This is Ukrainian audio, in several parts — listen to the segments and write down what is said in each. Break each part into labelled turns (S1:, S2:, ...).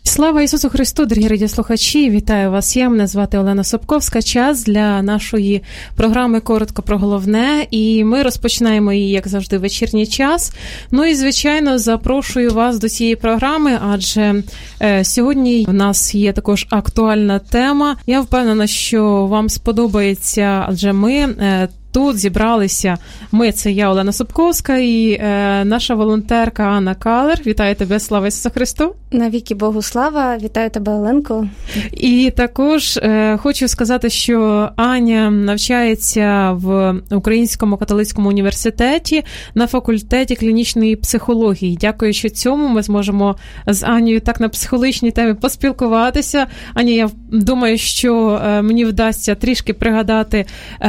S1: Слава Ісусу Христу, дорогі радіослухачі! Вітаю вас! Мене звати Олена Собковська. Час для нашої програми «Коротко про головне». І ми розпочинаємо її, як завжди, в вечірній час. Ну і, звичайно, запрошую вас до цієї програми, адже сьогодні в нас є також актуальна тема. Я впевнена, що вам сподобається, адже ми тут зібралися. Це я, Олена Собковська, і наша волонтерка Анна Калер. Вітаю тебе, слава Ісусу Христу!
S2: Навіки Богу слава! Вітаю тебе, Оленко!
S1: І також хочу сказати, що Аня навчається в Українському католицькому університеті на факультеті клінічної психології. Дякуючи цьому, ми зможемо з Анією так на психологічній темі поспілкуватися. Аня, я думаю, що мені вдасться трішки пригадати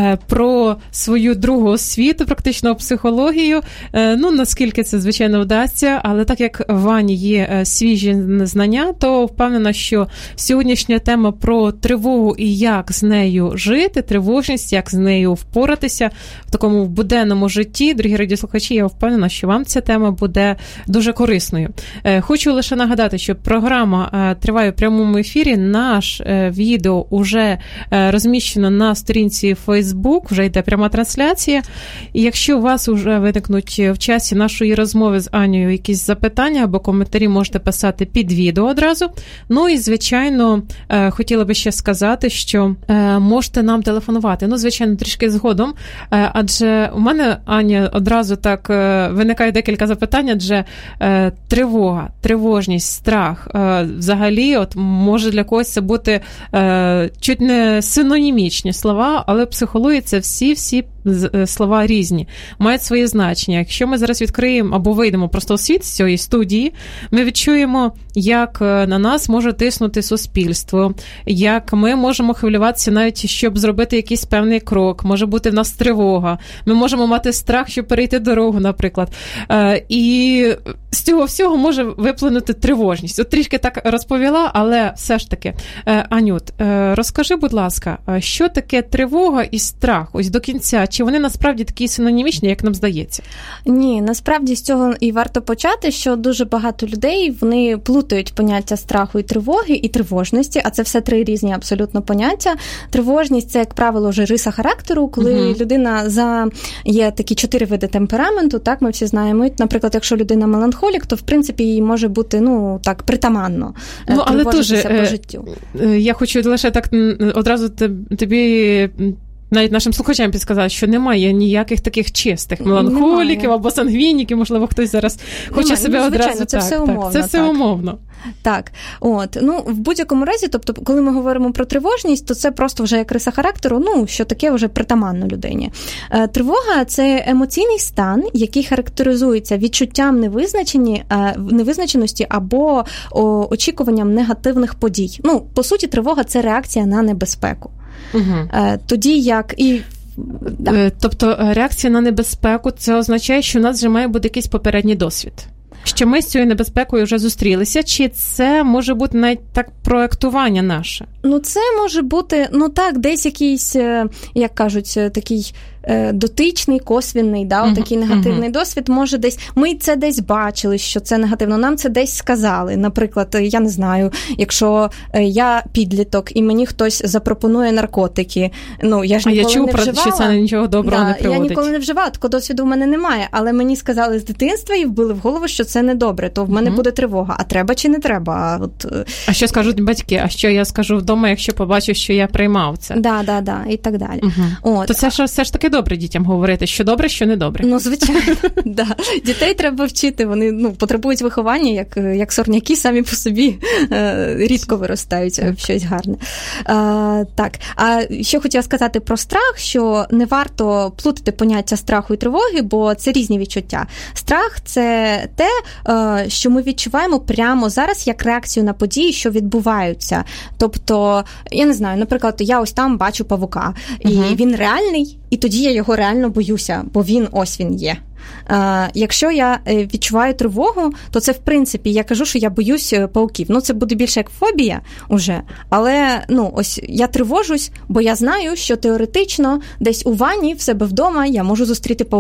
S1: про свою другу освіту, практично психологію. Наскільки це, звичайно, вдасться, але так як в Ані є свіжі знання, то впевнена, що сьогоднішня тема про тривогу і як з нею жити, тривожність, як з нею впоратися в такому буденному житті. Дорогі радіослухачі, я впевнена, що вам ця тема буде дуже корисною. Хочу лише нагадати, що програма триває в прямому ефірі. Наш відео уже розміщено на сторінці Facebook, вже йде пряма трансляція. І якщо у вас вже виникнуть в часі нашої розмови з Анією якісь запитання або коментарі, можете писати під відео одразу. Ну і, звичайно, хотіла би ще сказати, що можете нам телефонувати. Звичайно, трішки згодом, адже у мене, Аня, одразу так виникає декілька запитань, адже тривога, тривожність, страх, взагалі, може для когось це бути чуть не синонімічні слова, але в психології це всі слова різні, мають своє значення. Якщо ми зараз відкриємо або вийдемо просто у світ з цієї студії, ми відчуємо, як на нас може тиснути суспільство, як ми можемо хвилюватися навіть, щоб зробити якийсь певний крок, може бути в нас тривога, ми можемо мати страх, щоб перейти дорогу, наприклад. І з цього всього може виплинути тривожність. От трішки так розповіла, але все ж таки, Анют, розкажи, будь ласка, що таке тривога і страх? Ось до кінця. Чи вони насправді такі синонімічні, як нам здається?
S2: Ні, насправді з цього і варто почати, що дуже багато людей, вони плутають поняття страху і тривоги, і тривожності, а це все три різні абсолютно поняття. Тривожність – це, як правило, вже риса характеру, коли людина є такі 4 види темпераменту, так, ми всі знаємо. Наприклад, якщо людина меланхолік, то, в принципі, їй може бути, так, притаманно тривожитися по життю.
S1: Я хочу лише так одразу тобі... Навіть нашим слухачам підсказати, що немає ніяких таких чистих меланхоліків або сангвініків, можливо, хтось зараз хоче себе одразу...
S2: Звичайно, це все умовно.
S1: Це все умовно.
S2: Так, в будь-якому разі, тобто, коли ми говоримо про тривожність, то це просто вже як риса характеру, що таке вже притаманно людині. Тривога – це емоційний стан, який характеризується відчуттям невизначеності або очікуванням негативних подій. По суті, тривога – це реакція на небезпеку. Тоді як і...
S1: Тобто реакція на небезпеку – це означає, що у нас вже має бути якийсь попередній досвід? Що ми з цією небезпекою вже зустрілися? Чи це може бути навіть так проєктування наше?
S2: Це може бути, десь якийсь, як кажуть, такий дотичний, косвінний, такий негативний досвід. Може десь, ми це десь бачили, що це негативно, нам це десь сказали. Наприклад, я не знаю, якщо я підліток і мені хтось запропонує наркотики, я ж ніколи не вживала.
S1: Що це нічого доброго не приводить.
S2: Я ніколи не вживала, такого досвіду в мене немає, але мені сказали з дитинства і вбили в голову, що це недобре, то в мене буде тривога. А треба чи не треба?
S1: А що скажуть батьки? А що я скажу вдома, якщо побачу, що я приймав це?
S2: Да, і так далі.
S1: То це все ж таки добре дітям говорити, що добре, що не добре.
S2: Звичайно, да. Дітей треба вчити, вони потребують виховання, як сорняки самі по собі рідко виростають в щось гарне. Так, а ще хотіла сказати про страх, що не варто плутати поняття страху і тривоги, бо це різні відчуття. Страх – це те, що ми відчуваємо прямо зараз як реакцію на події, що відбуваються. Тобто, я не знаю, наприклад, я ось там бачу павука, і він реальний, і тоді я його реально боюся, бо він є. Якщо я відчуваю тривогу, то це, в принципі, я кажу, що я боюсь пауків. Це буде більше як фобія уже, але, ось я тривожусь, бо я знаю, що теоретично десь у ванні в себе вдома я можу зустріти паука.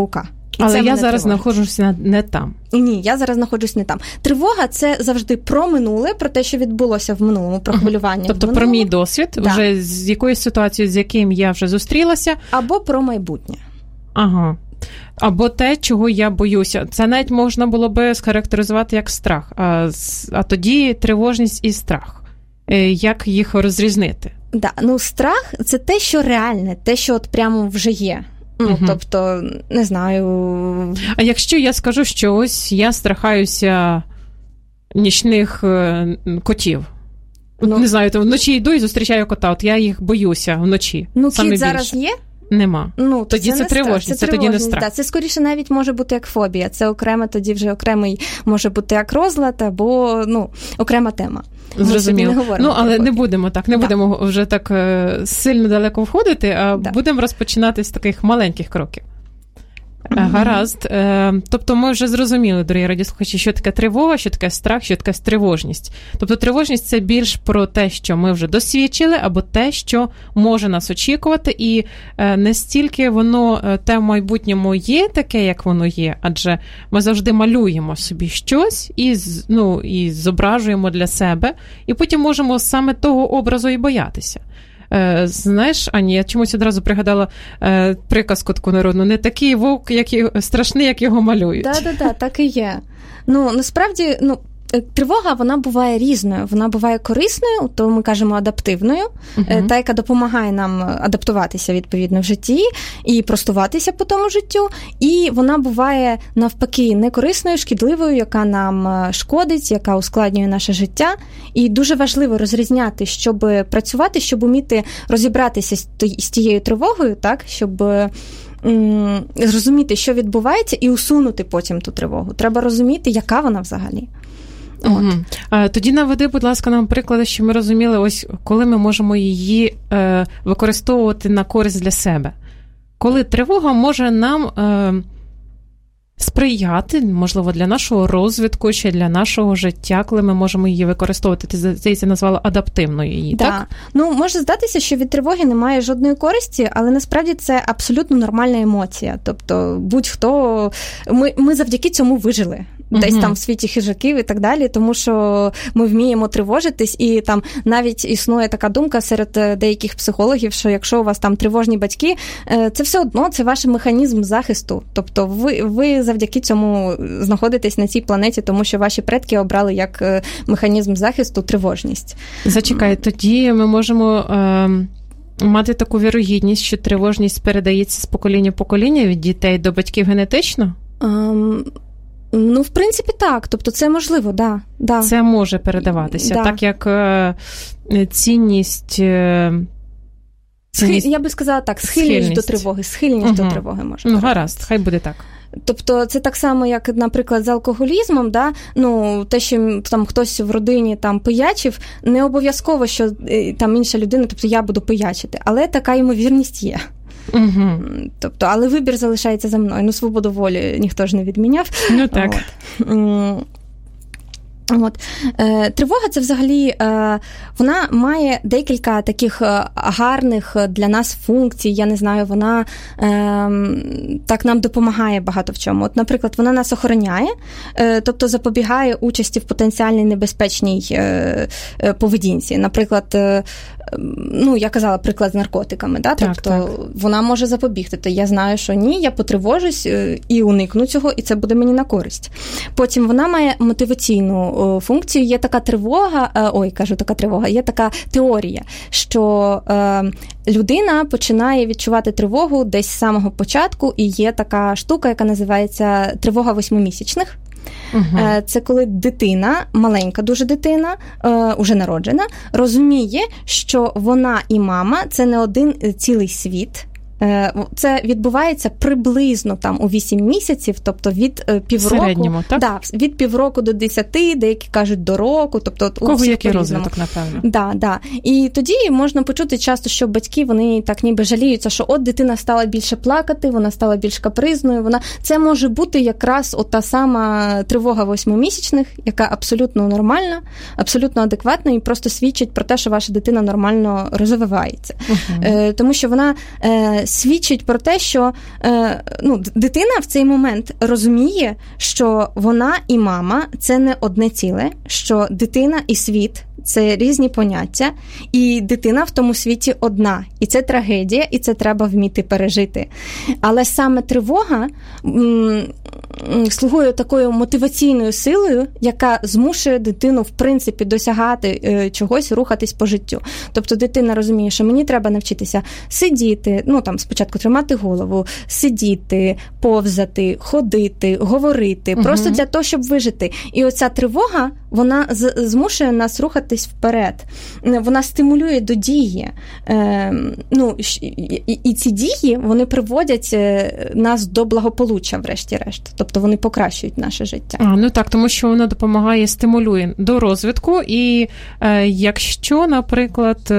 S1: Але я зараз знаходжуся не там.
S2: Ні, я зараз знаходжусь не там. Тривога – це завжди про минуле, про те, що відбулося в минулому, про хвилювання.
S1: Тобто про мій досвід, вже з якоюсь ситуацією, з яким я вже зустрілася.
S2: Або про майбутнє.
S1: Ага. Або те, чого я боюся. Це навіть можна було би схарактеризувати як страх. А тоді тривожність і страх. Як їх розрізнити?
S2: Да, страх – це те, що реальне, те, що от прямо вже є. Тобто, не знаю...
S1: А якщо я скажу, що ось я страхаюся нічних котів? Не знаю, то вночі йду і зустрічаю кота, от я їх боюся вночі.
S2: Кіт зараз є?
S1: Нема. Тоді це тривожність, це тоді не страх.
S2: Да. Це скоріше навіть може бути як фобія. Це окремо, тоді вже окремий може бути як розлад або окрема тема.
S1: Зрозуміло. Але не будемо так, будемо вже так сильно далеко входити, а будемо розпочинати з таких маленьких кроків. Гаразд. Тобто ми вже зрозуміли, дорогі радіослухачі, що таке тривога, що таке страх, що таке тривожність. Тобто тривожність – це більш про те, що ми вже досвідчили, або те, що може нас очікувати, і не стільки воно те в майбутньому є таке, як воно є, адже ми завжди малюємо собі щось і зображуємо для себе, і потім можемо саме того образу і боятися. Знаєш, Ані, я чомусь одразу пригадала приказку таку народну. Не такий вовк, страшний, як його малюють.
S2: Так і є. Насправді, тривога, вона буває різною. Вона буває корисною, то ми кажемо адаптивною, та, яка допомагає нам адаптуватися, відповідно, в житті і простуватися по тому життю. І вона буває, навпаки, некорисною, шкідливою, яка нам шкодить, яка ускладнює наше життя. І дуже важливо розрізняти, щоб працювати, щоб уміти розібратися з тією тривогою, так, щоб... зрозуміти, що відбувається, і усунути потім ту тривогу. Треба розуміти, яка вона взагалі.
S1: Тоді наведи, будь ласка, нам приклади, що ми розуміли, ось коли ми можемо її використовувати на користь для себе. Коли тривога може нам сприяти, можливо, для нашого розвитку чи для нашого життя, коли ми можемо її використовувати. Ти, здається, назвала адаптивною її, так?
S2: Може здатися, що від тривоги немає жодної користі, але насправді це абсолютно нормальна емоція. Тобто будь-хто... Ми завдяки цьому вижили. Десь там в світі хижаків і так далі, тому що ми вміємо тривожитись, і там навіть існує така думка серед деяких психологів, що якщо у вас там тривожні батьки, це все одно, це ваш механізм захисту. Тобто ви завдяки цьому знаходитесь на цій планеті, тому що ваші предки обрали як механізм захисту тривожність.
S1: Зачекай, тоді ми можемо мати таку вірогідність, що тривожність передається з покоління в покоління від дітей до батьків генетично?
S2: В принципі, так. Тобто це можливо, да.
S1: Це може передаватися, так як цінність...
S2: Я би сказала так, схильність до тривоги. Схильність до тривоги може.
S1: Гаразд, хай буде так.
S2: Тобто це так само, як, наприклад, з алкоголізмом, да? Те, що там хтось в родині там пиячив, не обов'язково, що там інша людина, тобто я буду пиячити, але така ймовірність є. Тобто, але вибір залишається за мною. Свободу волі ніхто ж не відміняв.
S1: Так.
S2: Тривога – це взагалі, вона має декілька таких гарних для нас функцій, я не знаю, вона так нам допомагає багато в чому. Наприклад, вона нас охороняє, тобто запобігає участі в потенціальній небезпечній поведінці. Наприклад, я казала приклад з наркотиками, да? Тобто вона може запобігти. То я знаю, що ні, я потривожусь і уникну цього, і це буде мені на користь. Потім вона має мотиваційну функцію. Є така є така теорія, що людина починає відчувати тривогу десь з самого початку, і є така штука, яка називається тривога 8-місячних. Це коли дитина, маленька дуже дитина, уже народжена, розуміє, що вона і мама – це не один цілий світ. Це відбувається приблизно там у 8 місяців, тобто від півроку.
S1: В середньому, так?
S2: Да, від півроку до 10, деякі кажуть до року. Тобто,
S1: кого який розвиток, напевно.
S2: Да. І тоді можна почути часто, що батьки, вони так ніби жаліються, що дитина стала більше плакати, вона стала більш капризною. Це може бути якраз та сама тривога 8-місячних, яка абсолютно нормальна, абсолютно адекватна і просто свідчить про те, що ваша дитина нормально розвивається. Тому що вона свідчить про те, що дитина в цей момент розуміє, що вона і мама – це не одне ціле, що дитина і світ – це різні поняття, і дитина в тому світі одна. І це трагедія, і це треба вміти пережити. Але саме тривога слугує такою мотиваційною силою, яка змушує дитину, в принципі, досягати чогось, рухатись по життю. Тобто дитина розуміє, що мені треба навчитися сидіти, спочатку тримати голову, сидіти, повзати, ходити, говорити, просто для того, щоб вижити. І оця тривога, вона змушує нас рухатись вперед. Вона стимулює до дії. І ці дії, вони приводять нас до благополуччя, врешті-решт. Тобто вони покращують наше життя.
S1: Так, тому що воно допомагає, стимулює до розвитку. І якщо, наприклад,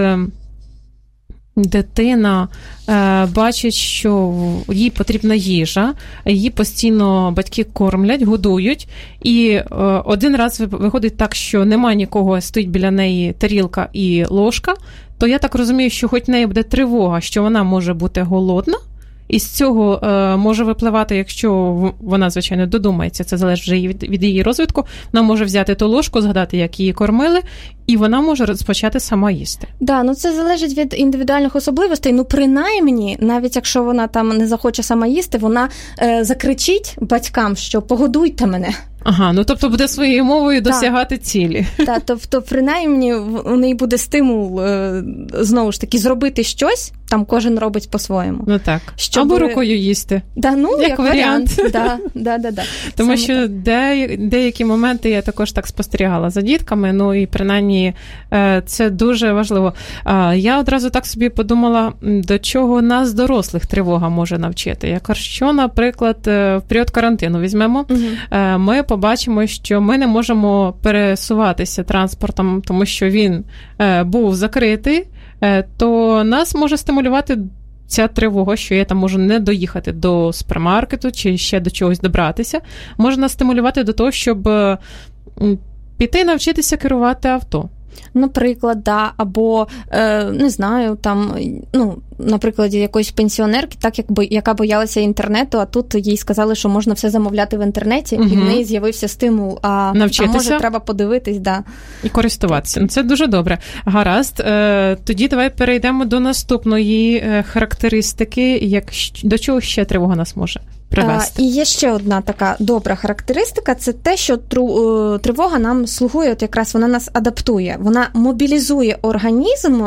S1: дитина бачить, що їй потрібна їжа, її постійно батьки кормлять, годують, і один раз виходить так, що немає нікого, стоїть біля неї тарілка і ложка, то я так розумію, що хоч в неї буде тривога, що вона може бути голодна, і з цього може випливати, якщо вона, звичайно, додумається, це залежить вже від її розвитку, вона може взяти ту ложку, згадати, як її кормили, і вона може розпочати сама їсти.
S2: Це залежить від індивідуальних особливостей. Принаймні, навіть якщо вона там не захоче сама їсти, вона закричить батькам, що погодуйте мене.
S1: Тобто буде своєю мовою досягати цілі.
S2: Так, тобто, принаймні, у неї буде стимул, знову ж таки, зробити щось, там кожен робить по-своєму.
S1: Так. Або рукою їсти.
S2: Як варіант.
S1: Тому що деякі моменти я також так спостерігала за дітками, і принаймні це дуже важливо. Я одразу так собі подумала, до чого нас, дорослих, тривога може навчити. Якщо, наприклад, в період карантину візьмемо, ми побачимо, що ми не можемо пересуватися транспортом, тому що він був закритий, то нас може стимулювати ця тривога, що я там можу не доїхати до супермаркету чи ще до чогось добратися. Може нас стимулювати до того, щоб піти навчитися керувати авто.
S2: Наприклад, або, не знаю, там, на прикладі якоїсь пенсіонерки, яка боялася інтернету, а тут їй сказали, що можна все замовляти в інтернеті, і в неї з'явився стимул, може треба подивитись,
S1: і користуватися. Це дуже добре. Гаразд, тоді давай перейдемо до наступної характеристики, до чого ще тривога нас може привести.
S2: І є ще одна така добра характеристика, це те, що тривога нам слугує, якраз вона нас адаптує, вона мобілізує організм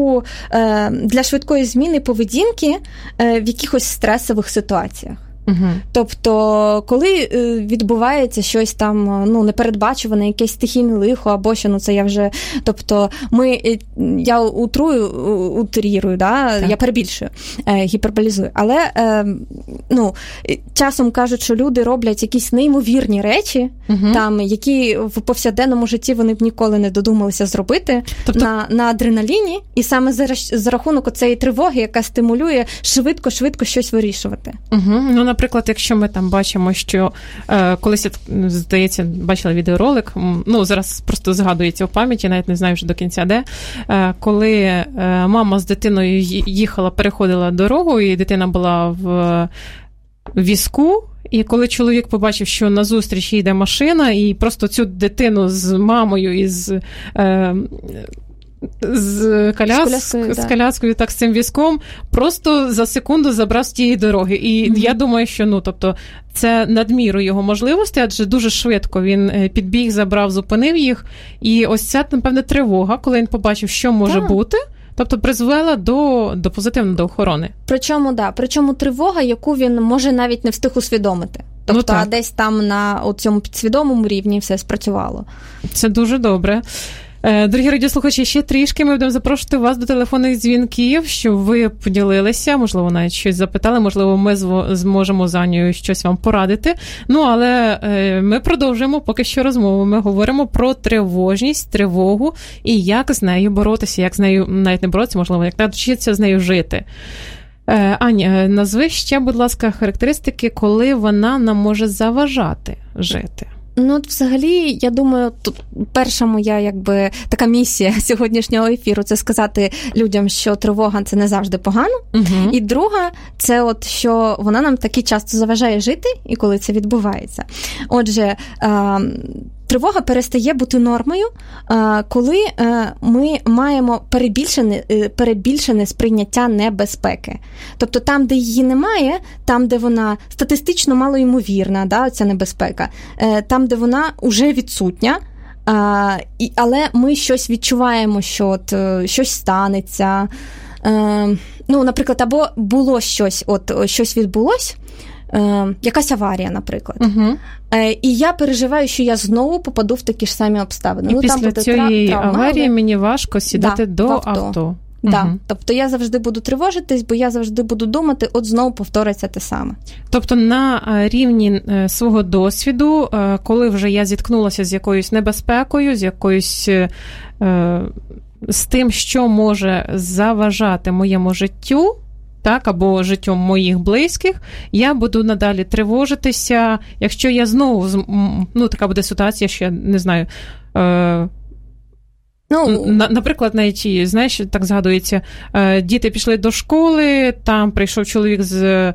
S2: для швидкої зміни поведінки в якихось стресових ситуаціях. Тобто, коли відбувається щось там, непередбачуване, якесь стихійне лихо, або що, це я вже, тобто, я утрірую, я перебільшую, гіперболізую, але, часом кажуть, що люди роблять якісь неймовірні речі, там, які в повсякденному житті вони б ніколи не додумалися зробити, тобто... на адреналіні, і саме за рахунок оцеї тривоги, яка стимулює швидко щось вирішувати.
S1: Наприклад, якщо ми там бачимо, що колись, здається, бачила відеоролик, зараз просто згадується у пам'яті, навіть не знаю вже до кінця де, коли мама з дитиною переходила дорогу, і дитина була в візку, і коли чоловік побачив, що назустріч йде машина, і просто цю дитину з мамою і з коляскою, так, з цим візком, просто за секунду забрав з тієї дороги. І я думаю, що, це надміру його можливостей, адже дуже швидко він підбіг, забрав, зупинив їх. І ось ця, напевне, тривога, коли він побачив, що може бути, тобто призвела до позитивно, до охорони.
S2: Причому тривога, яку він може навіть не встиг усвідомити. Тобто, а десь там на цьому підсвідомому рівні все спрацювало.
S1: Це дуже добре. Дорогі радіослухачі, ще трішки ми будемо запрошувати вас до телефонних дзвінків, щоб ви поділилися, можливо, навіть щось запитали, можливо, ми зможемо з Анією щось вам порадити. Але ми продовжуємо поки що розмову. Ми говоримо про тривожність, тривогу і як з нею боротися, як з нею навіть не боротися, можливо, як навчитися з нею жити. Аня, назви ще, будь ласка, характеристики, коли вона нам може заважати жити.
S2: Ну, от взагалі, я думаю, тут перша моя, така місія сьогоднішнього ефіру – це сказати людям, що тривога – це не завжди погано. Угу. І друга – це от, що вона нам таки часто заважає жити, і коли це відбувається. Отже, тривога перестає бути нормою, коли ми маємо перебільшене сприйняття небезпеки. Тобто там, де її немає, там, де вона статистично малоймовірна, да, ця небезпека, там, де вона вже відсутня, але ми щось відчуваємо, що щось станеться. Наприклад, або було щось, щось відбулось, якась аварія, наприклад. Угу. І я переживаю, що я знову попаду в такі ж самі обставини.
S1: І після цієї аварії мені важко сідати до авто.
S2: Да. Угу. Тобто я завжди буду тривожитись, бо я завжди буду думати, от знову повториться те саме.
S1: Тобто на рівні свого досвіду, коли вже я зіткнулася з якоюсь небезпекою, з якоюсь з тим, що може заважати моєму життю, так, або життю моїх близьких, я буду надалі тривожитися, якщо я знову, така буде ситуація, що я не знаю, наприклад, навіть, знаєш, так згадується, діти пішли до школи, там прийшов чоловік з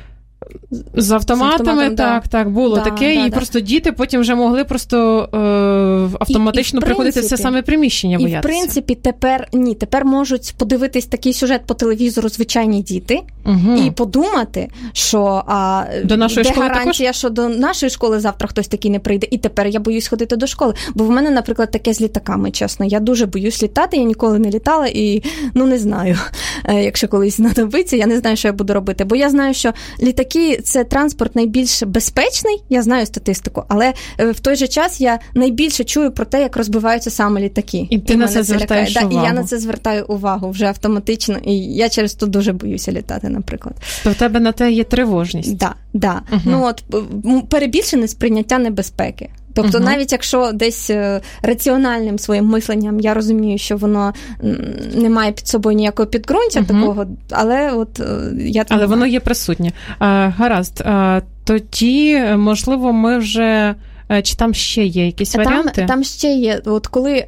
S1: автоматами, так, було таке, і просто діти потім вже могли просто автоматично приходити в це саме приміщення боятися.
S2: І в принципі тепер можуть подивитись такий сюжет по телевізору звичайні діти, і подумати, що
S1: до нашої
S2: де
S1: школи
S2: гарантія,
S1: також?
S2: Що до нашої школи завтра хтось такий не прийде, і тепер я боюсь ходити до школи. Бо в мене, наприклад, таке з літаками, чесно. Я дуже боюсь літати, я ніколи не літала і, не знаю, якщо колись знадобиться, я не знаю, що я буду робити. Бо я знаю, що літаки – це транспорт найбільш безпечний, я знаю статистику, але в той же час я найбільше чую про те, як розбиваються саме літаки.
S1: І ти на це звертаєш увагу.
S2: І я на це звертаю увагу вже автоматично, і я через то дуже боюся літати, наприклад.
S1: То в тебе на те є тривожність.
S2: Так. Угу. Перебільшене сприйняття небезпеки. Тобто, навіть якщо десь раціональним своїм мисленням я розумію, що воно не має під собою ніякого підґрунтя такого, але
S1: Але воно є присутнє. Гаразд. Тоді, можливо, ми вже... Чи там ще є якісь варіанти?
S2: Там ще є. От коли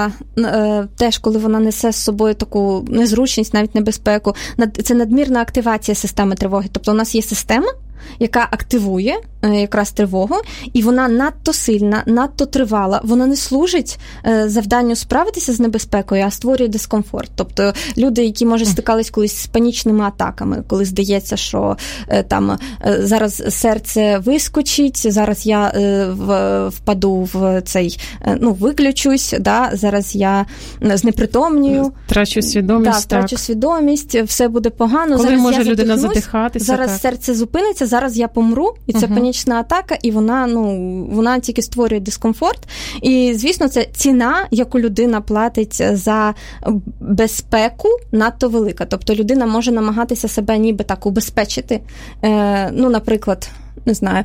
S2: коли вона несе з собою таку незручність, навіть небезпеку, це надмірна активація системи тривоги. Тобто у нас є система, яка активує якраз тривогу, і вона надто сильна, надто тривала. Вона не служить завданню справитися з небезпекою, а створює дискомфорт. Тобто люди, які, може, стикались колись з панічними атаками, коли здається, що там зараз серце вискочить, зараз я впаду в цей, виключусь, зараз я знепритомнюю.
S1: Втрачу свідомість.
S2: Втрачу свідомість, все буде погано.
S1: Коли
S2: зараз
S1: може людина задихатися.
S2: Зараз серце зупиниться, зараз я помру, і це панічна атака, і вона тільки створює дискомфорт. І, звісно, це ціна, яку людина платить за безпеку, надто велика. Тобто людина може намагатися себе ніби так убезпечити. Наприклад, не знаю,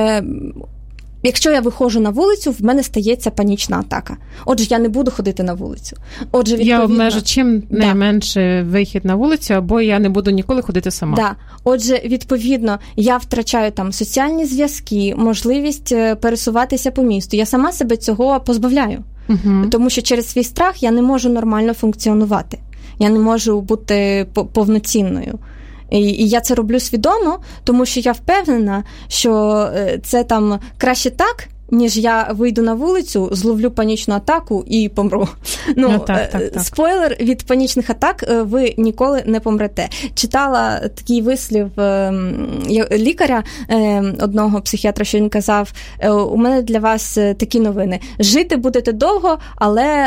S2: якщо я виходжу на вулицю, в мене стається панічна атака. Отже, я не буду ходити на вулицю. Отже,
S1: я обмежу чим найменше вихід на вулицю, або я не буду ніколи ходити сама.
S2: Да. Отже, відповідно, я втрачаю там соціальні зв'язки, можливість пересуватися по місту. Я сама себе цього позбавляю. Угу. Тому що через свій страх я не можу нормально функціонувати. Я не можу бути повноцінною. І я це роблю свідомо, тому що я впевнена, що це там краще так, ніж я вийду на вулицю, зловлю панічну атаку і помру. Так. Спойлер, від панічних атак ви ніколи не помрете. Читала такий вислів лікаря, одного психіатра, що він казав: у мене для вас такі новини. Жити будете довго, але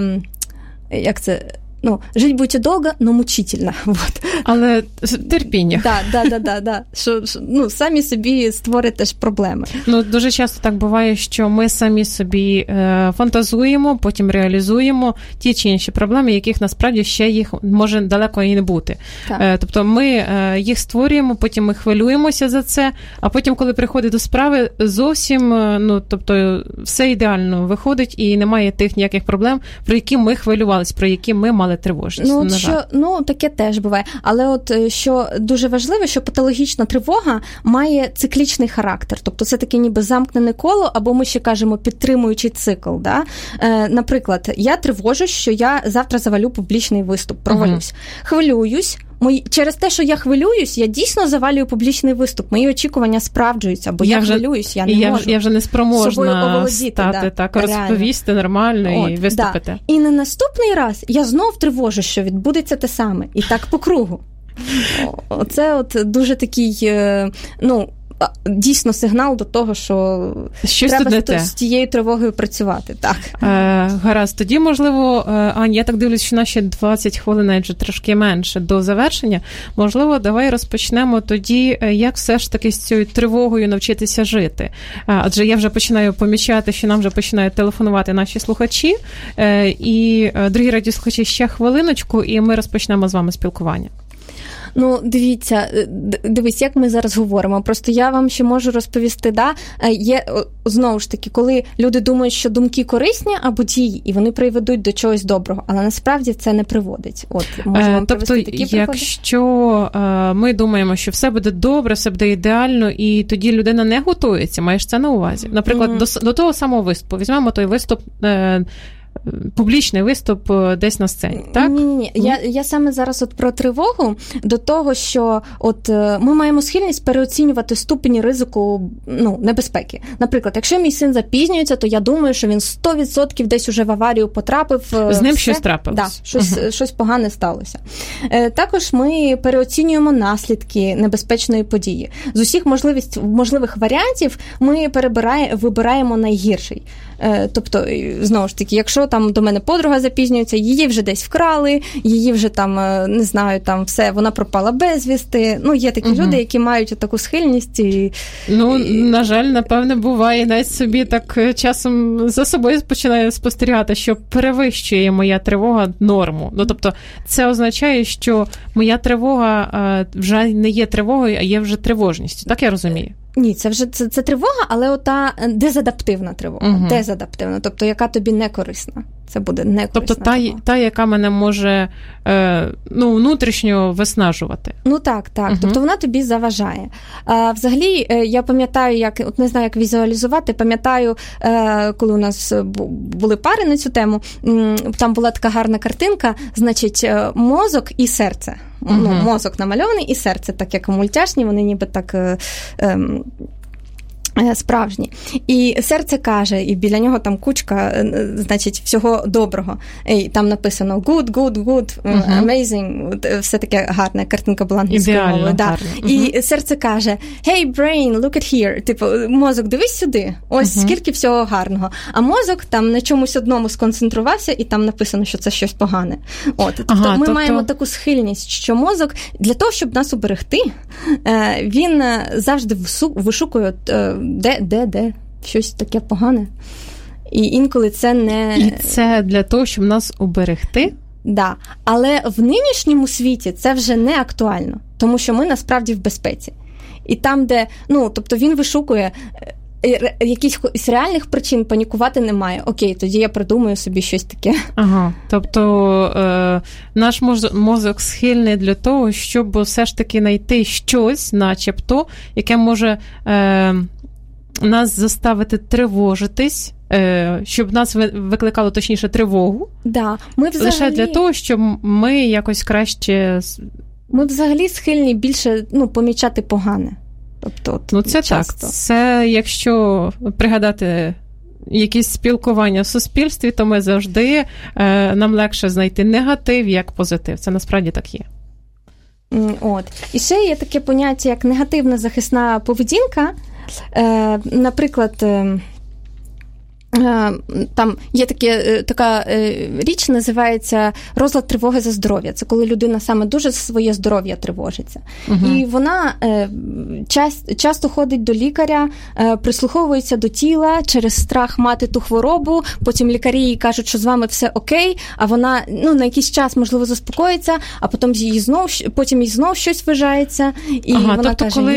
S2: жить будете довго, но мучительно. Вот.
S1: Але терпіння.
S2: Да. Що, самі собі створите ж проблеми.
S1: Дуже часто так буває, що ми самі собі фантазуємо, потім реалізуємо ті чи інші проблеми, яких насправді ще їх може далеко і не бути. Так. Тобто ми їх створюємо, потім ми хвилюємося за це, а потім, коли приходить до справи, зовсім, все ідеально виходить і немає тих ніяких проблем, про які ми хвилювалися, про які ми мали проявляли тривожність.
S2: Таке теж буває. Але от що дуже важливо, що патологічна тривога має циклічний характер. Тобто це таке ніби замкнене коло, або ми ще кажемо підтримуючий цикл. Да? Наприклад, я тривожусь, що я завтра завалю публічний виступ, провалюсь. Хвилююсь. Через те, що я хвилююсь, я дійсно завалюю публічний виступ. Мої очікування справджуються, бо я хвилююсь, я не можу.
S1: Я вже не спроможна стати, розповісти нормально і виступити.
S2: Да. І на наступний раз я знов тривожу, що відбудеться те саме. І так по кругу. Це от дуже такий, дійсно сигнал до того, що
S1: щось
S2: треба з тією тривогою працювати. Так.
S1: Гаразд. Тоді, можливо, Ань, я так дивлюсь, що наші 20 хвилин, навіть трошки менше до завершення. Можливо, давай розпочнемо тоді, як все ж таки з цією тривогою навчитися жити. Адже я вже починаю помічати, що нам вже починають телефонувати наші слухачі. І, дорогі радіослухачі, ще хвилиночку, і ми розпочнемо з вами спілкування.
S2: Дивись, як ми зараз говоримо. Просто я вам ще можу розповісти, є, знову ж таки, коли люди думають, що думки корисні або дії, і вони приведуть до чогось доброго, але насправді це не приводить.
S1: Тобто, якщо ми думаємо, що все буде добре, все буде ідеально, і тоді людина не готується, маєш це на увазі. Наприклад, до того самого виступу. Візьмемо той виступ, публічний виступ десь на сцені, так?
S2: Ні. Я саме зараз про тривогу, до того, що ми маємо схильність переоцінювати ступені ризику, небезпеки. Наприклад, якщо мій син запізнюється, то я думаю, що він 100% десь уже в аварію потрапив.
S1: З ним щось трапилось.
S2: Щось погане сталося. Також ми переоцінюємо наслідки небезпечної події. З усіх можливих варіантів ми вибираємо найгірший. Тобто, знову ж таки, якщо там до мене подруга запізнюється, її вже десь вкрали, її вже там, не знаю, там все, вона пропала безвісти. Є такі люди, які мають таку схильність.
S1: На жаль, напевне, буває. Навіть собі так часом за собою починаю спостерігати, що перевищує моя тривога норму. Тобто, це означає, що моя тривога вже не є тривогою, а є вже тривожністю. Так я розумію?
S2: Ні, це тривога, але ота дезадаптивна тривога. Дезадаптивна, тобто яка тобі не корисна. Це буде не корисна.
S1: Тобто та, яка мене може внутрішньо виснажувати.
S2: Так. Тобто вона тобі заважає. Взагалі, я пам'ятаю, не знаю, як візуалізувати, пам'ятаю, коли у нас були пари на цю тему, там була така гарна картинка, значить, мозок і серце. Мозок намальований і серце, так як мультяшні, вони ніби так справжні. І серце каже, і біля нього там кучка, значить, всього доброго. І там написано good, amazing, все таке гарне, картинка була англійською мовою. Да. І серце каже, hey brain, look at here. Типу, мозок, дивись сюди, ось скільки всього гарного. А мозок там на чомусь одному сконцентрувався, і там написано, що це щось погане. Тобто ми маємо таку схильність, що мозок, для того, щоб нас уберегти, він завжди вишукує де щось таке погане. І інколи це не...
S1: І це для того, щоб нас уберегти?
S2: Да. Але в нинішньому світі це вже не актуально, тому що ми насправді в безпеці. І там, де, тобто він вишукує якихось реальних причин, панікувати немає. Окей, тоді я придумаю собі щось таке.
S1: Тобто наш мозок схильний для того, щоб все ж таки знайти щось, начебто, яке може нас заставити тривожитись, щоб нас викликало, точніше, тривогу.
S2: Да.
S1: Лише для того, щоб ми якось краще...
S2: Ми взагалі схильні більше помічати погане. Тобто,
S1: це часто. Так. Це, якщо пригадати якісь спілкування в суспільстві, то ми завжди, нам легше знайти негатив як позитив. Це насправді так є.
S2: І ще є таке поняття, як негативна захисна поведінка. Наприклад, там є така річ, називається розлад тривоги за здоров'я. Це коли людина саме дуже за своє здоров'я тривожиться. І вона часто ходить до лікаря, прислуховується до тіла через страх мати ту хворобу, потім лікарі їй кажуть, що з вами все окей, а вона на якийсь час, можливо, заспокоїться, а потім їй знов щось вважається, і вона
S1: тобто,
S2: каже, ні.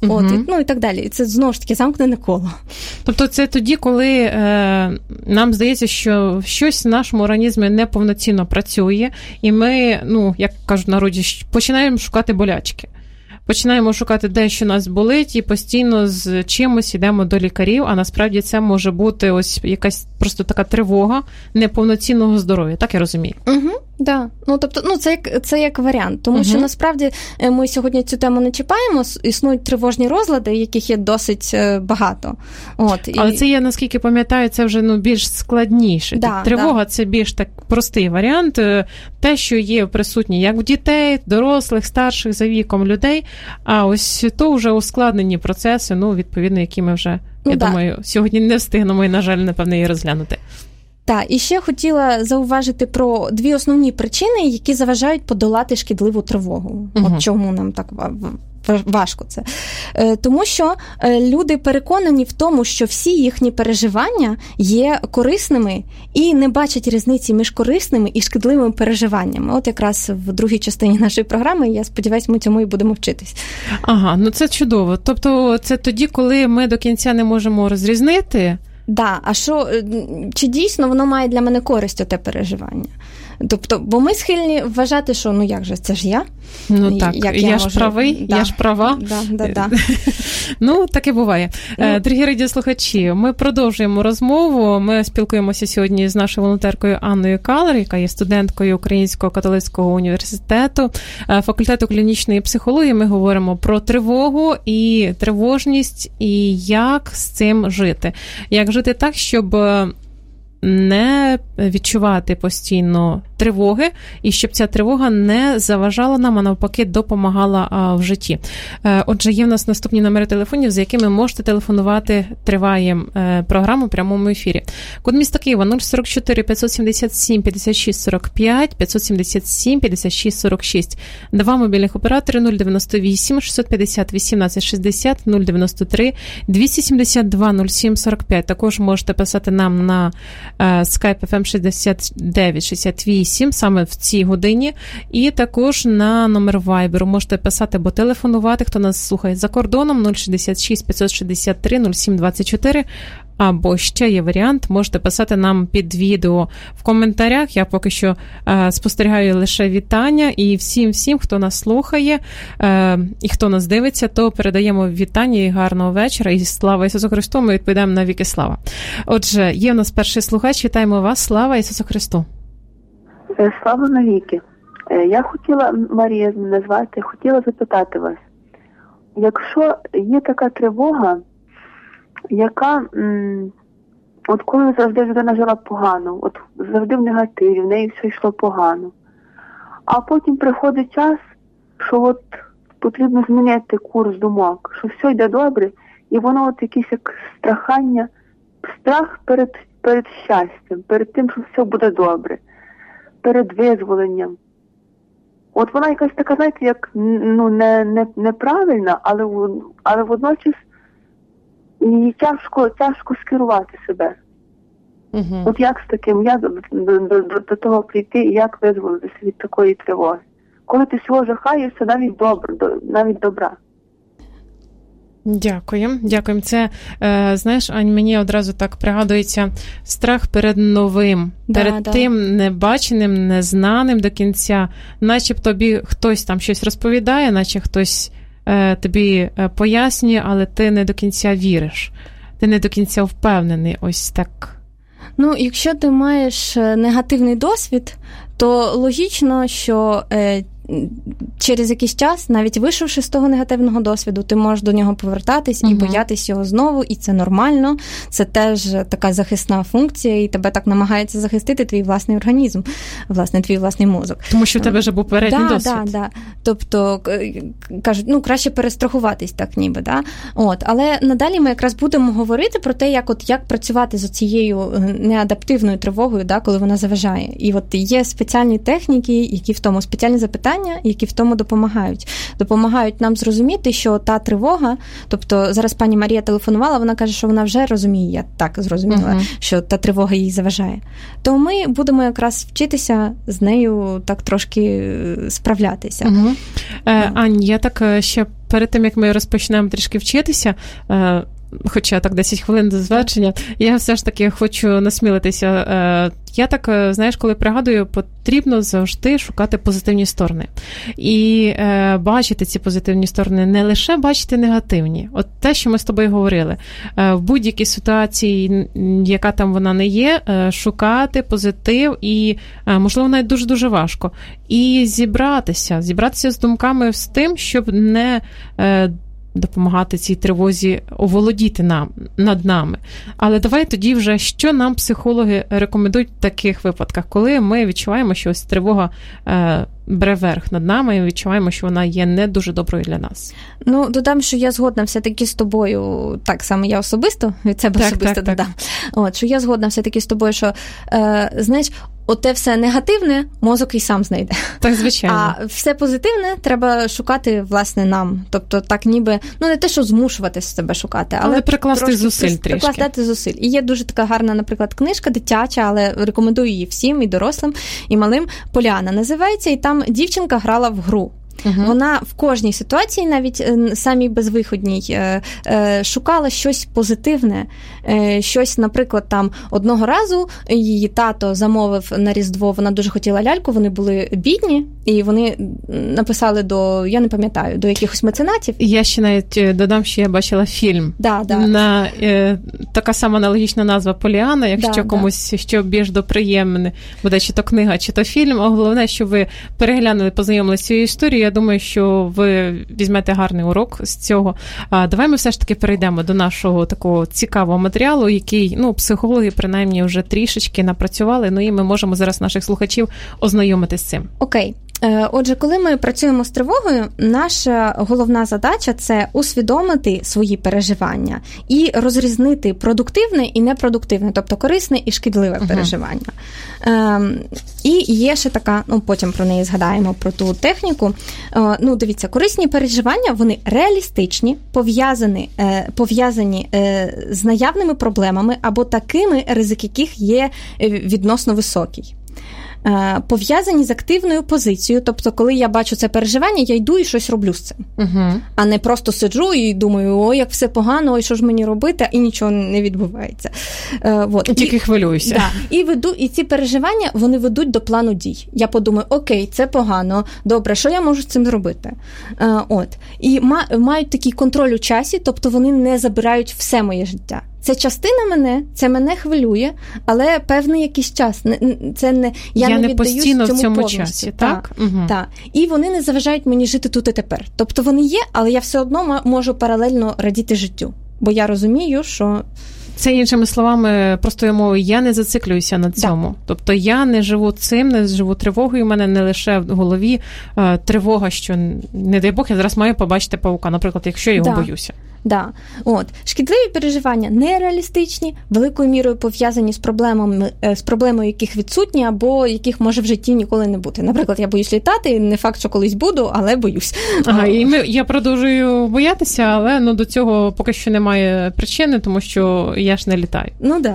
S2: От, ну і так далі. І це, знову ж таки, замкнене коло.
S1: Тобто це тоді, коли нам здається, що щось в нашому організмі неповноцінно працює, і ми, ну, як кажуть в народі, починаємо шукати болячки. Починаємо шукати де, що нас болить, і постійно з чимось йдемо до лікарів, а насправді це може бути ось якась просто така тривога неповноцінного здоров'я, так я розумію?
S2: Да. Ну, тобто, ну, це як варіант, тому що насправді ми сьогодні цю тему не чіпаємо, існують тривожні розлади, яких є досить багато.
S1: Але це, я наскільки пам'ятаю, це вже більш складніше.
S2: Да,
S1: тривога – це більш так простий варіант, те, що є присутні як в дітей, дорослих, старших за віком людей, а ось то вже ускладнені процеси, відповідно, які ми вже, думаю, сьогодні не встигнемо і, на жаль, напевно, її розглянути.
S2: Так, і ще хотіла зауважити про дві основні причини, які заважають подолати шкідливу тривогу. От чому нам так важко це. Тому що люди переконані в тому, що всі їхні переживання є корисними і не бачать різниці між корисними і шкідливими переживаннями. От якраз в другій частині нашої програми, я сподіваюся, ми цьому і будемо вчитись.
S1: Ага, це чудово. Тобто це тоді, коли ми до кінця не можемо розрізнити.
S2: Да, а чи дійсно воно має для мене користь, оте переживання? Тобто, бо ми схильні вважати, що, як же, це ж я?
S1: Так, я ж правий, я ж права.
S2: Да.
S1: Так і буває. Дорогі радіослухачі, ми продовжуємо розмову. Ми спілкуємося сьогодні з нашою волонтеркою Анною Калер, яка є студенткою Українського католицького університету, факультету клінічної психології. Ми говоримо про тривогу і тривожність, і як з цим жити. Як жити так, щоб не відчувати постійно тривоги, і щоб ця тривога не заважала нам, а навпаки допомагала в житті. Отже, є в нас наступні номери телефонів, за якими можете телефонувати. Триває програма у прямому ефірі. Код міста Києва 044 577 56 45, 577 56 46. Два мобільних оператори 098 650 18 60, 093 272 07 45. Також можете писати нам на Skype FM 6968 саме в цій годині, і також на номер Viber можете писати або телефонувати, хто нас слухає за кордоном 066 563 07 24, або ще є варіант, можете писати нам під відео в коментарях. Я поки що спостерігаю лише вітання, і всім, хто нас слухає і хто нас дивиться, то передаємо вітання і гарного вечора, і слава Ісусу Христу, ми відповідаємо на віки слава. Отже, є в нас перший слухач, вітаємо вас, слава Ісусу Христу.
S3: Слава навіки. Я хотіла, Марія назвати, хотіла запитати вас, якщо є така тривога, яка, от коли завжди людина жила погано, от завжди в негативі, в неї все йшло погано, а потім приходить час, що от потрібно змінити курс думок, що все йде добре, і воно от якесь як страхання, страх перед щастям, перед тим, що все буде добре, перед визволенням. От вона якась така, знаєте, як, неправильна, але водночас і тяжко скерувати себе. От як з таким, як до того прийти і як визволитися від такої тривоги? Коли ти всього жахаєшся, навіть добра.
S1: Дякуємо. Це, знаєш, Ань, мені одразу так пригадується страх перед новим, перед тим небаченим, незнаним до кінця. Наче б тобі хтось там щось розповідає, наче хтось тобі пояснює, але ти не до кінця віриш. Ти не до кінця впевнений, ось так.
S2: Якщо ти маєш негативний досвід, то логічно, що через якийсь час, навіть вийшовши з того негативного досвіду, ти можеш до нього повертатись і боятись його знову, і це нормально. Це теж така захисна функція, і тебе так намагається захистити твій власний організм, власне, твій власний мозок.
S1: Тому що в тебе вже був передній досвід.
S2: Так. Тобто, кажуть, краще перестрахуватись так ніби, да? Але надалі ми якраз будемо говорити про те, як працювати з цією неадаптивною тривогою, да, коли вона заважає. І от є спеціальні техніки, які в тому, спеціальні запитання, які в тому допомагають нам зрозуміти, що та тривога, тобто зараз пані Марія телефонувала, вона каже, що вона вже розуміє, я так зрозуміла, що та тривога їй заважає. То ми будемо якраз вчитися з нею так трошки справлятися.
S1: Ань, я так ще перед тим, як ми розпочнемо трішки вчитися, хоча так 10 хвилин до завершення, я все ж таки хочу насмілитися. Я так, знаєш, коли пригадую, потрібно завжди шукати позитивні сторони. І бачити ці позитивні сторони, не лише бачити негативні. От те, що ми з тобою говорили. В будь-якій ситуації, яка там вона не є, шукати позитив і, можливо, навіть дуже-дуже важко. І зібратися з думками з тим, щоб не допомагати цій тривозі оволодіти над нами. Але давай тоді вже, що нам психологи рекомендують в таких випадках, коли ми відчуваємо, що ось тривога бере верх над нами і відчуваємо, що вона є не дуже доброю для нас.
S2: Ну, додам, що я згодна все-таки з тобою, так само я особисто, від себе особисто додам. От, що я згодна все-таки з тобою, що, знаєш, оте все негативне мозок і сам знайде.
S1: Так, звичайно.
S2: А все позитивне треба шукати, власне, нам. Тобто так ніби, ну не те, що змушувати себе шукати, але
S1: прикласти зусиль трішки.
S2: Прикладати зусиль. І є дуже така гарна, наприклад, книжка дитяча, але рекомендую її всім, і дорослим, і малим. «Поліанна» називається, і там дівчинка грала в гру. Вона в кожній ситуації, навіть самій безвиходній, шукала щось позитивне, щось, наприклад, там одного разу її тато замовив на Різдво, вона дуже хотіла ляльку, вони були бідні, і вони написали я не пам'ятаю, до якихось меценатів.
S1: Я ще навіть додам, що я бачила фільм.
S2: Да.
S1: Така сама аналогічна назва «Поліанна», якщо комусь що більш доприємне, буде чи то книга, чи то фільм, а головне, що ви переглянули, познайомилися з цією історією. Я думаю, що ви візьмете гарний урок з цього. Давай ми все ж таки перейдемо до нашого такого цікавого матеріалу, який, психологи принаймні вже трішечки напрацювали, і ми можемо зараз наших слухачів ознайомити з цим.
S2: Окей. Отже, коли ми працюємо з тривогою, наша головна задача – це усвідомити свої переживання і розрізнити продуктивне і непродуктивне, тобто корисне і шкідливе переживання. І є ще така, потім про неї згадаємо, про ту техніку. Дивіться, корисні переживання, вони реалістичні, пов'язані з наявними проблемами або такими, ризик яких є відносно високий. Пов'язані з активною позицією, тобто коли я бачу це переживання, я йду і щось роблю з цим. А не просто сиджу і думаю, ой, як все погано, ой, що ж мені робити, і нічого не відбувається.
S1: Тільки хвилююся.
S2: І ці переживання, вони ведуть до плану дій. Я подумаю, окей, це погано, добре, що я можу з цим зробити? І мають такий контроль у часі, тобто вони не забирають все моє життя. Це частина мене, це мене хвилює, але певний якийсь час. Я не
S1: постійно в цьому
S2: повністю.
S1: часі, так?
S2: Так. І вони не заважають мені жити тут і тепер. Тобто вони є, але я все одно можу паралельно радіти життю. Бо я розумію, що...
S1: Це, іншими словами, простою мовою, я не зациклююся на цьому. Да. Тобто я не живу цим, не живу тривогою, у мене не лише в голові тривога, що, не дай Бог, я зараз маю побачити павука, наприклад, якщо я його боюся.
S2: Да. Шкідливі переживання нереалістичні, великою мірою пов'язані з проблемою, яких відсутні, або яких може в житті ніколи не бути. Наприклад, я боюсь літати, не факт, що колись буду, але боюсь.
S1: Я продовжую боятися, але до цього поки що немає причини, тому що я ж не літаю.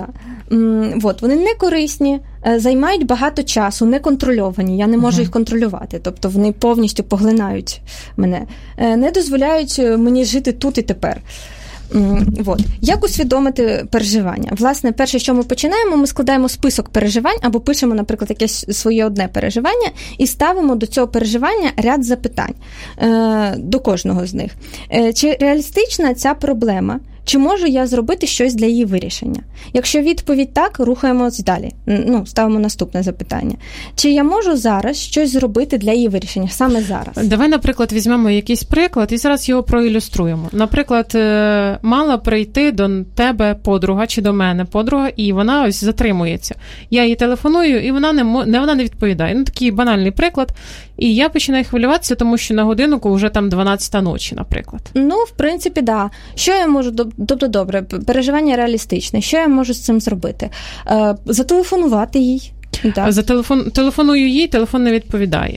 S2: Вони не корисні, займають багато часу, неконтрольовані, я не можу їх контролювати, тобто вони повністю поглинають мене, не дозволяють мені жити тут і тепер. Як усвідомити переживання? Власне, перше, що ми починаємо, ми складаємо список переживань або пишемо, наприклад, якесь своє одне переживання і ставимо до цього переживання ряд запитань до кожного з них. Чи реалістична ця проблема? Чи можу я зробити щось для її вирішення? Якщо відповідь так, рухаємось далі. Ставимо наступне запитання. Чи я можу зараз щось зробити для її вирішення, саме зараз?
S1: Давай, наприклад, візьмемо якийсь приклад і зараз його проілюструємо. Наприклад, мала прийти до тебе подруга чи до мене подруга, і вона ось затримується. Я їй телефоную, і вона не відповідає. Такий банальний приклад. І я починаю хвилюватися, тому що на годиннику вже там 12 ночі, наприклад.
S2: В принципі, да. Що я можу, тобто, добре, переживання реалістичне. Що я можу з цим зробити? Зателефонувати їй.
S1: Телефоную їй, телефон не відповідає.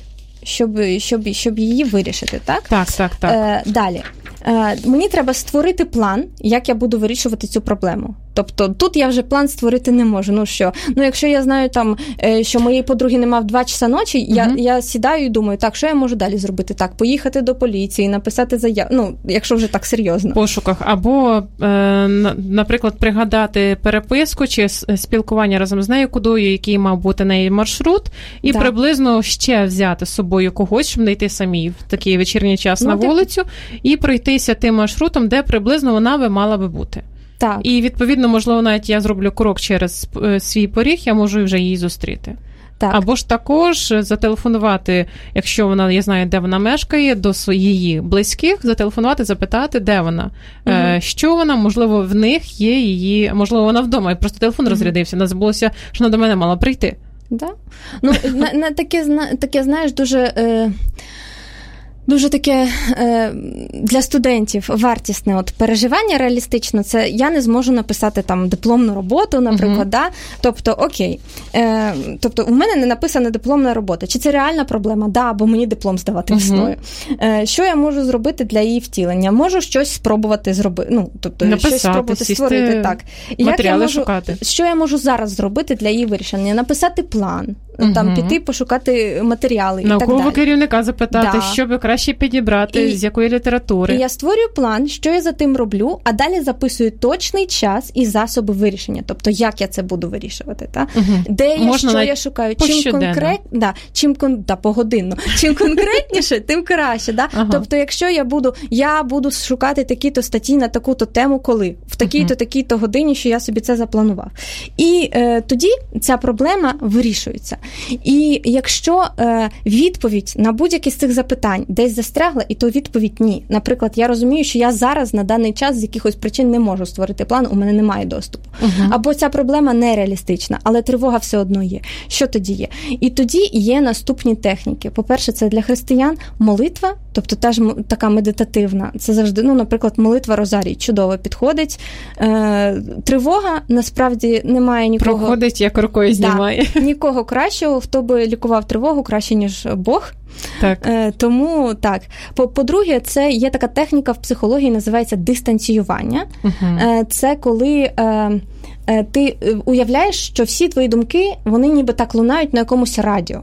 S2: Щоб її вирішити, так?
S1: Так.
S2: Далі. Мені треба створити план, як я буду вирішувати цю проблему. Тобто тут я вже план створити не можу. Якщо я знаю там, що моєї подруги нема в 2 часа ночі, я сідаю і думаю, так, що я можу далі зробити? Так, поїхати до поліції, написати заяву, якщо вже так серйозно.
S1: В пошуках. Або, наприклад, пригадати переписку чи спілкування разом з нею, кудою, який мав бути неї маршрут, і приблизно ще взяти з собою когось, щоб не йти самі в такий вечірній час на вулицю, і пройтися тим маршрутом, де приблизно вона би мала би бути.
S2: Так.
S1: І, відповідно, можливо, навіть я зроблю крок через свій поріг, я можу вже її зустріти.
S2: Так.
S1: Або ж також зателефонувати, якщо вона, я знаю, де вона мешкає, до її близьких, зателефонувати, запитати, де вона, що вона, можливо, в них є її, можливо, вона вдома, і просто телефон розрядився, не забулося, що вона до мене мала прийти.
S2: Да? Таке, знаєш, дуже таке для студентів вартісне переживання реалістично, це я не зможу написати там дипломну роботу, наприклад, да? Тобто, окей, тобто у мене не написана дипломна робота. Чи це реальна проблема? Да, бо мені диплом здавати весною. Що я можу зробити для її втілення? Можу щось спробувати зробити, тобто
S1: написати,
S2: щось спробувати створити, так.
S1: Матеріали шукати.
S2: Що я можу зараз зробити для її вирішення? Написати план, там піти пошукати матеріали і так далі.
S1: Наукового керівника запитати, що би краще підібрати, з якої літератури.
S2: І я створюю план, що я за тим роблю, а далі записую точний час і засоби вирішення. Тобто, як я це буду вирішувати, та? Де я, що я шукаю. Погодинно. Чим конкретніше, тим краще. Да? Тобто, якщо я буду шукати такі-то статті на таку-то тему, коли? В такій-то, такій-то годині, що я собі це запланував. І тоді ця проблема вирішується. І якщо відповідь на будь-які з цих запитань десь застрягла, і то відповідь ні. Наприклад, я розумію, що я зараз на даний час з якихось причин не можу створити план, у мене немає доступу. Або ця проблема нереалістична, але тривога все одно є. Що тоді є? І тоді є наступні техніки. По-перше, це для християн молитва, тобто теж така медитативна. Це завжди, наприклад, молитва Розарій чудово підходить. Тривога, насправді, немає нікого.
S1: Проходить, як рукою знімає.
S2: Нікого кращого, хто би лікував тривогу краще, ніж Бог.
S1: Так.
S2: Тому так. По-друге, це є така техніка в психології, називається дистанціювання. Це коли ти уявляєш, що всі твої думки, вони ніби так лунають на якомусь радіо.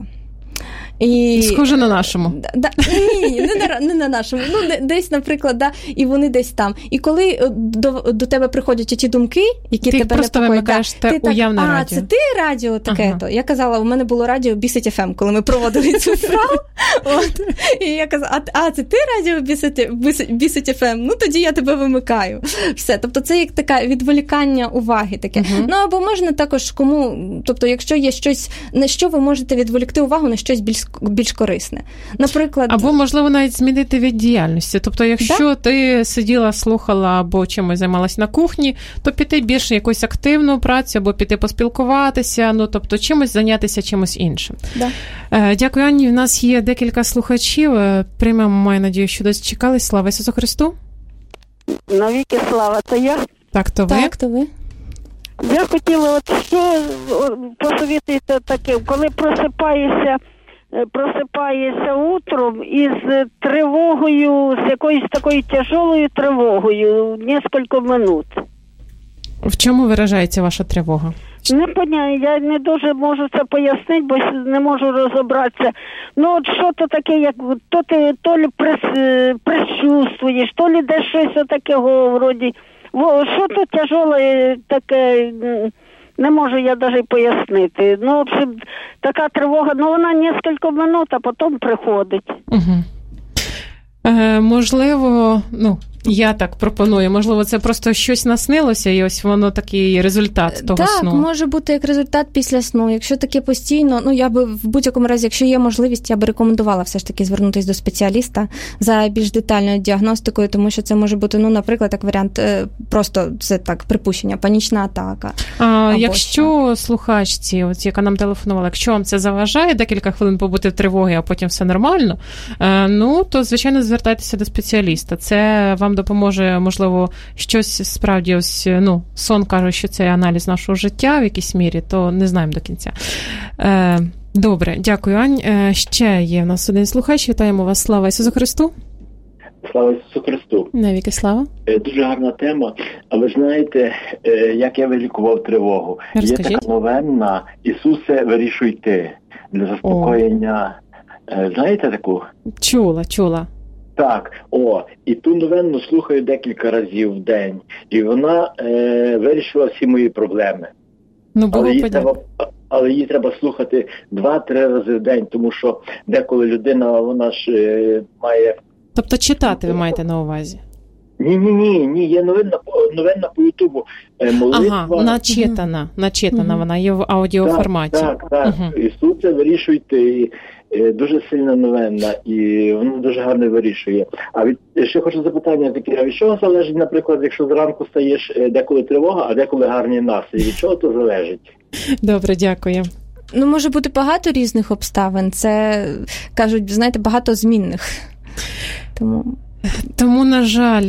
S1: Схоже на нашому.
S2: Ні, не на нашому. Десь, наприклад, і вони десь там. І коли до тебе приходять ті думки, які тебе
S1: просто вимикаєш те уявне радіо.
S2: Це ти радіо таке-то. Я казала, у мене було радіо Бісить ФМ, коли ми проводили цю справу. І я казала, це ти радіо Бісить ФМ? Тоді я тебе вимикаю. Все. Тобто це як таке відволікання уваги таке. Або можна також тобто якщо є щось, на що ви можете відволікти увагу, на щось більш корисне. Наприклад...
S1: Або, можливо, навіть змінити від діяльності. Тобто, якщо ти сиділа, слухала або чимось займалась на кухні, то піти більше якусь активну працю, або піти поспілкуватися, тобто чимось зайнятися чимось іншим. Дякую, Анні. У нас є декілька слухачів. Приймемо, маю надію, що десь чекались. Слава Ісусу Христу!
S4: Навіки слава, це я?
S1: Так, то ви?
S2: Так, то ви.
S4: Я хотіла, що посовітуєте таке, коли просипаєшся утром із тривогою, з якоюсь такою тяжелою тривогою, кілька минут.
S1: В чому виражається ваша тривога?
S4: Не поняття, я не дуже можу це пояснити, бо не можу розібратися. Що то таке, як то ти то лі причувствуєш, то лі десь щось такого вроді. Що то тяжеле таке, не можу я навіть пояснити. Така тривога, вона кілька минут, а потім приходить.
S1: Можливо, я так пропоную, можливо, це просто щось наснилося, і ось воно такий результат того сну.
S2: Так, може бути як результат після сну. Якщо таке постійно, я би в будь-якому разі, якщо є можливість, я би рекомендувала все ж таки звернутися до спеціаліста за більш детальною діагностикою, тому що це може бути, наприклад, як варіант, просто це так, припущення, панічна атака.
S1: Якщо слухачці, яка нам телефонувала, якщо вам це заважає декілька хвилин побути в тривогі, а потім все нормально, то, звичайно, звертайтеся до спеціаліста. Це вам допоможе, можливо, щось справді, сон каже, що це аналіз нашого життя в якійсь мірі, то не знаємо до кінця. Добре, дякую, Ань. Ще є в нас один слухач, вітаємо вас, слава Ісусу Христу.
S5: Слава Ісусу Христу.
S1: Навіки слава.
S5: Дуже гарна тема. А ви знаєте, як я вилікував тривогу?
S1: Розкажіть.
S5: Є така новенна «Ісусе, вирішуй ти» для заспокоєння. Знаєте таку?
S1: Чула.
S5: Так, і ту новенну слухаю декілька разів в день. І вона вирішила всі мої проблеми. Але її треба слухати 2-3 рази в день, тому що деколи людина, вона ж має...
S1: Тобто читати ви маєте на увазі?
S5: Ні, є новинна по Ютубу. Молитва.
S1: Ага, начитана вона, є в аудіоформаті.
S5: Так. Ісусе, вирішуйте. Дуже сильна новинна, і вона дуже гарно вирішує. Ще хочу запитання таке, а від чого залежить, наприклад, якщо зранку стаєш деколи тривога, а деколи гарний настрій? Від чого то залежить?
S1: Добре, дякую.
S2: Може бути багато різних обставин. Це, кажуть, знаєте, багато змінних.
S1: Тому, на жаль,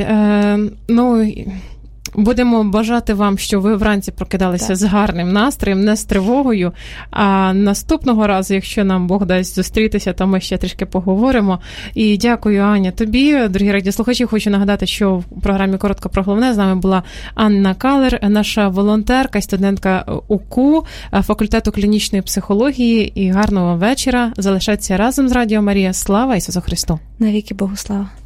S1: будемо бажати вам, що ви вранці прокидалися з гарним настроєм, не з тривогою, а наступного разу, якщо нам Бог дасть зустрітися, то ми ще трішки поговоримо. І дякую, Аня, тобі. Дорогі радіослухачі, хочу нагадати, що в програмі «Коротко про головне» з нами була Анна Калер, наша волонтерка, студентка УКУ, факультету клінічної психології. І гарного вечора. Залишайтеся разом з Радіо Марія. Слава Ісусу Христу!
S2: Навіки Богу слава!